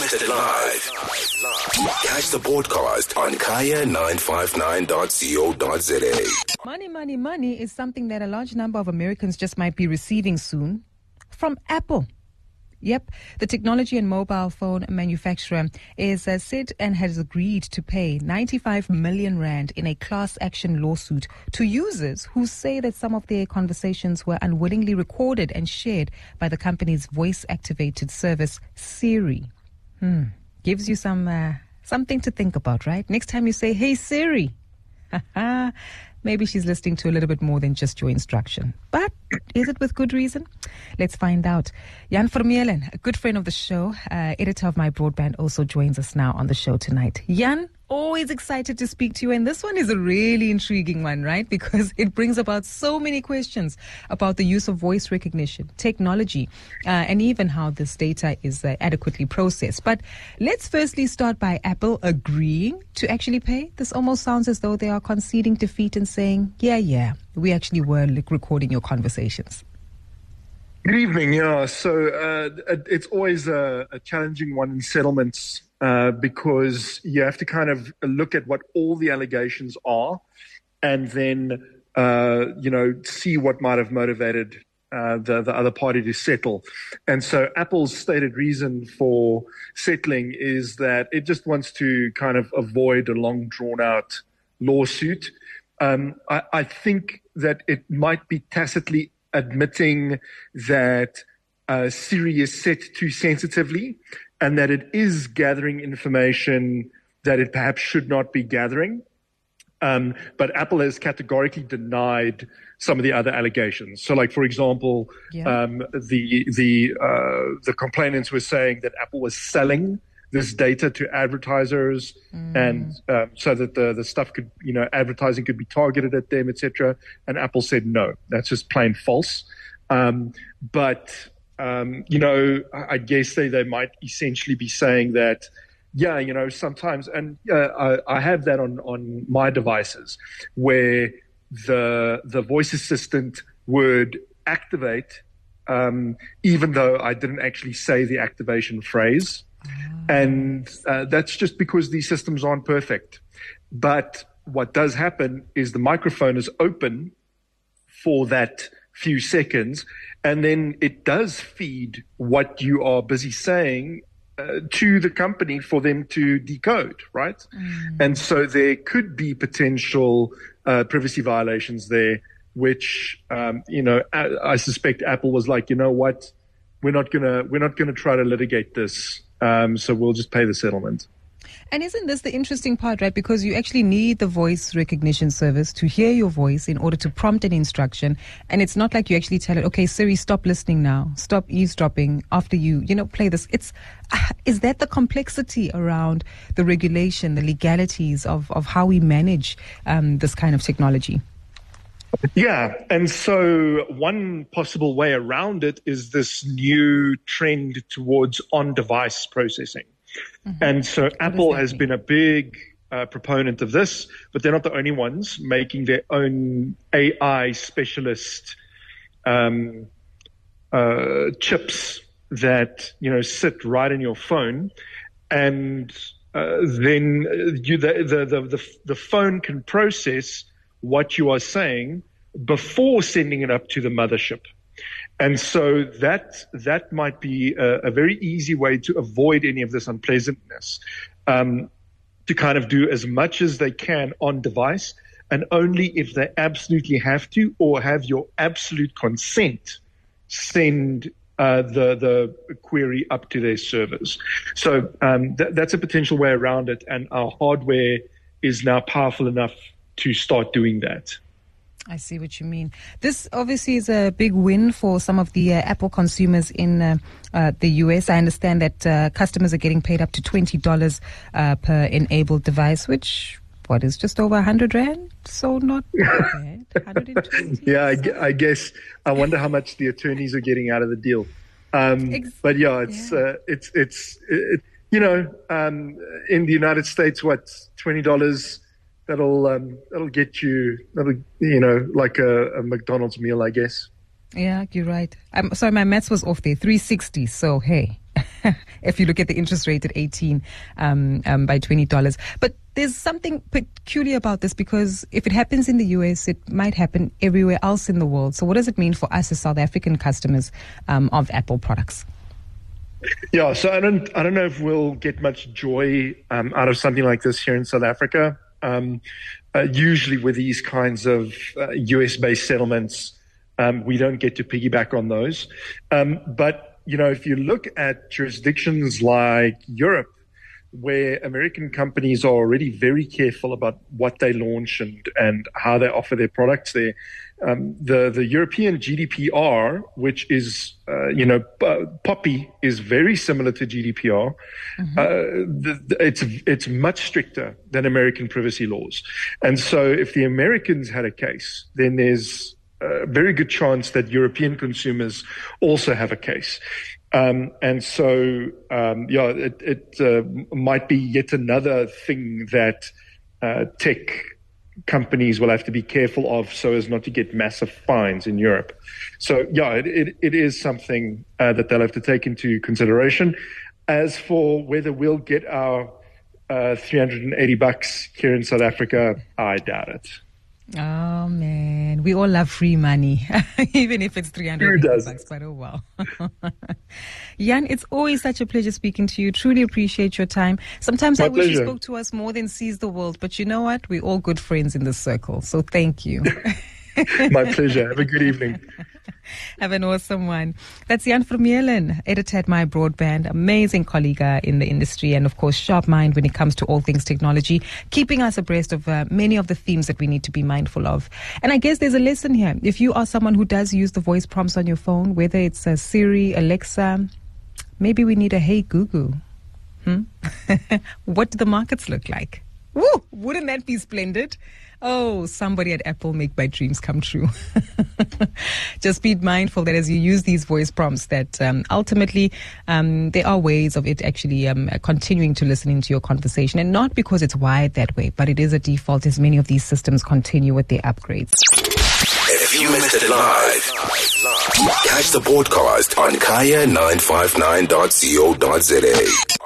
Broadcasted live. Catch the podcast on kaya959.co.za. Money, money, money is something that a large number of Americans just might be receiving soon from Apple. Yep, the technology and mobile phone manufacturer is said and has agreed to pay 95 million rand in a class action lawsuit to users who say that some of their conversations were unwillingly recorded and shared by the company's voice-activated service, Siri. Gives you something to think about, right? Next time you say, "Hey Siri," maybe she's listening to a little bit more than just your instruction. But is it with good reason? Let's find out. Jan Vermeulen, a good friend of the show, editor of My Broadband, also joins us now on the show tonight. Jan, always excited to speak to you. And this one is a really intriguing one, right? Because it brings about so many questions about the use of voice recognition, technology, and even how this data is adequately processed. But let's firstly start by Apple agreeing to actually pay. This almost sounds as though they are conceding defeat and saying, yeah, we actually were recording your conversations. Good evening. Yeah, so it's always a challenging one in settlements because you have to kind of look at what all the allegations are and then, see what might have motivated the other party to settle. And so Apple's stated reason for settling is that it just wants to kind of avoid a long drawn-out lawsuit. I think that it might be tacitly admitting that Siri is set too sensitively and that it is gathering information that it perhaps should not be gathering. But Apple has categorically denied some of the other allegations. So, like, for example, the complainants were saying that Apple was selling this data to advertisers and so that the stuff could, advertising could be targeted at them, etc. And Apple said, no, that's just plain false. But I guess they might essentially be saying that, sometimes, and I have that on my devices where the voice assistant would activate even though I didn't actually say the activation phrase. And that's just because these systems aren't perfect. But what does happen is the microphone is open for that few seconds, and then it does feed what you are busy saying to the company for them to decode, right? And so there could be potential privacy violations there, which, I suspect Apple was like, you know what, we're not gonna try to litigate this. So we'll just pay the settlement. And isn't this the interesting part, right? Because you actually need the voice recognition service to hear your voice in order to prompt an instruction. And it's not like you actually tell it, okay, Siri, stop listening now. Stop eavesdropping after you, play this. Is that the complexity around the regulation, the legalities of how we manage this kind of technology? Yeah, and so one possible way around it is this new trend towards on-device processing. And so Apple has been a big proponent of this, but they're not the only ones making their own AI specialist chips that, sit right in your phone. And then the phone can process what you are saying before sending it up to the mothership. And so that might be a very easy way to avoid any of this unpleasantness, to kind of do as much as they can on device, and only if they absolutely have to or have your absolute consent, send the query up to their servers. So that's a potential way around it, and our hardware is now powerful enough to start doing that. I see what you mean. This obviously is a big win for some of the Apple consumers in the US. I understand that customers are getting paid up to $20 per enabled device, which is just over 100 rand? So not bad. 120. Yeah, I guess. I wonder how much the attorneys are getting out of the deal. But yeah, it's in the United States, $20. That'll get you, like a McDonald's meal, I guess. Yeah, you're right. Sorry, my maths was off there. 360. So, hey, if you look at the interest rate at 18 by $20. But there's something peculiar about this, because if it happens in the US, it might happen everywhere else in the world. So what does it mean for us as South African customers of Apple products? Yeah, so I don't know if we'll get much joy out of something like this here in South Africa. Usually with these kinds of US-based settlements, we don't get to piggyback on those. But, if you look at jurisdictions like Europe, where American companies are already very careful about what they launch and how they offer their products there, the European GDPR, which is, POPI, is very similar to GDPR. It's much stricter than American privacy laws. And so if the Americans had a case, then there's a very good chance that European consumers also have a case. And so, it might be yet another thing that tech companies will have to be careful of, so as not to get massive fines in Europe. So, it is something that they'll have to take into consideration. As for whether we'll get our $380 here in South Africa, I doubt it. Oh, man. We all love free money, even if it's $300, but oh, well. Jan, it's always such a pleasure speaking to you. Truly appreciate your time. Sometimes I wish you spoke to us more than Sees the World, but you know what? We're all good friends in this circle, so thank you. My pleasure. Have a good evening. Have an awesome one. That's Jan Vermeulen, editor at My Broadband, amazing colleague in the industry, and of course, sharp mind when it comes to all things technology, keeping us abreast of many of the themes that we need to be mindful of. And I guess there's a lesson here. If you are someone who does use the voice prompts on your phone, whether it's Siri, Alexa, maybe we need a Hey Google. What do the markets look like? Woo! Wouldn't that be splendid? Oh, somebody at Apple, make my dreams come true. Just be mindful that as you use these voice prompts, that ultimately there are ways of it actually continuing to listen into your conversation, and not because it's wired that way, but it is a default as many of these systems continue with their upgrades. If you missed it live, catch the podcast on kaya959.co.za.